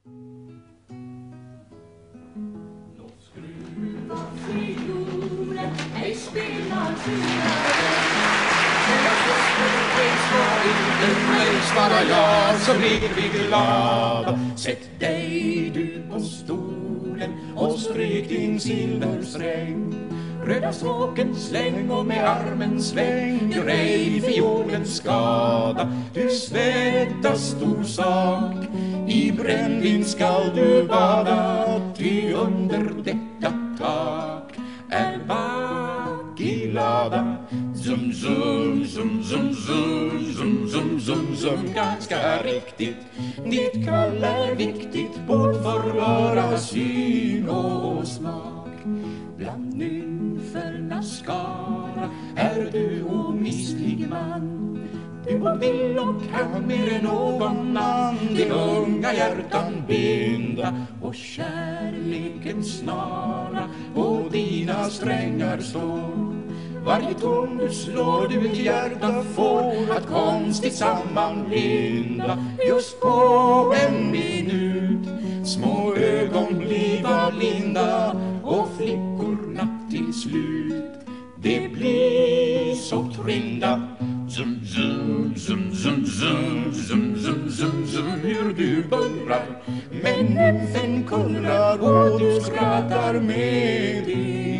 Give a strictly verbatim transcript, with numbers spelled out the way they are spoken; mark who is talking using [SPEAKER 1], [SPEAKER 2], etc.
[SPEAKER 1] Låt skruva fiolen, ej spelar fiolen. Mig svarar jag, så blir vi glada. Sätt dig du på stolen och stryk din silversträng. Röda stråken släng och med armen sväng. Gör ej fiolen skada. Du svettas stor sak, i brännvin skall du bada. Ty under detta tak är vakilada. Zum, zum, zum, zum, zum, zum, zum, zum, zum. Ganska riktigt, ditt kall är viktigt, både för vara syn och smak. Bland nymfernas skara är du omistlig man. Du både vill och kan mer än någon man din unga hjärtan binda, och kärlekens snara på dina strängar står. Varje ton du slår du ett hjärta får att konstigt sammanbinda. Just på en minut små ögon bliva linda, och flickorna till slut det blir så trinda. Zum, zum, zum, zum, zum, zum, zum, zum, zum. Hur du bullrar, men nymfen kullrar och du skrattar med din